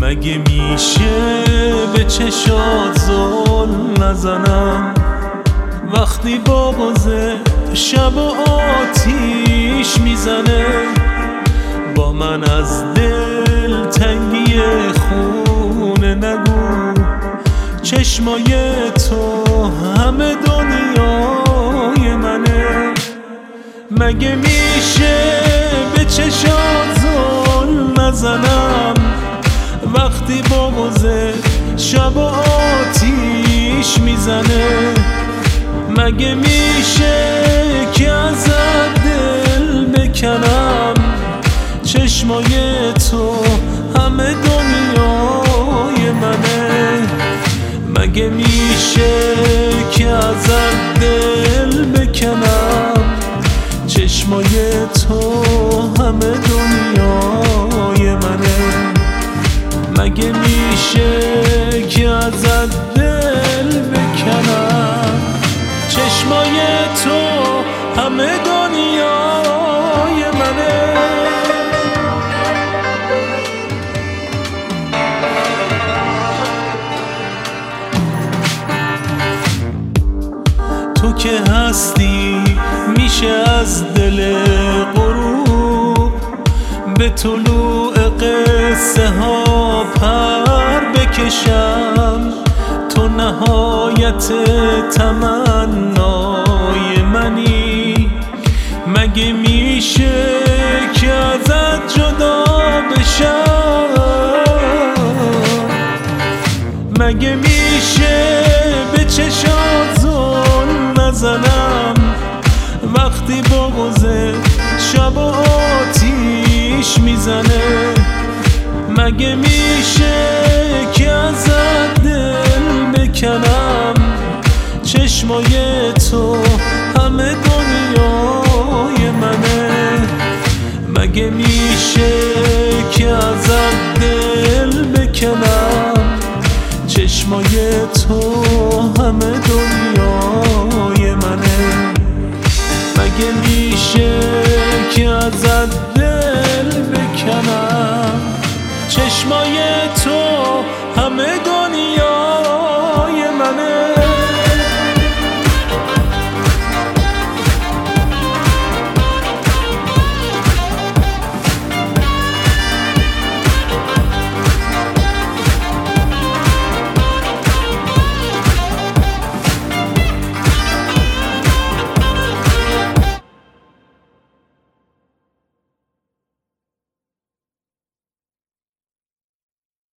مگه میشه به چشات ظلم نزنم وقتی بغض شب و آتیش میزنه؟ با من از دل تنگی خونه نگو، چشمای تو همه دنیای منه. مگه میشه به چشات ظلم نزنم وقتی بغض شب و آتیش میزنه؟ مگه میشه که ازت دل بکنم، چشمای تو همه دنیای منه؟ مگه میشه که ازت دل بکنم، چشمای تو همه دنیای منه؟ مگه میشه که ازت دل بکنم، چشمای تو همه دنیای منه؟ تو که هستی میشه از دل غروب به طلوع قصه ها پر بکشم. تو نهایت تمنای منی، مگه میشه که ازت جدا بشم؟ مگه میشه به چشات ظلم نزنم وقتی بغض شب و آتیش میزنه؟ مگه میشه که ازت دل بکنم، چشمای تو همه دنیای منه؟ مگه میشه که ازت دل بکنم، چشمای تو همه دنیای منه؟ مگه میشه که ازت دل بکنم، چشمای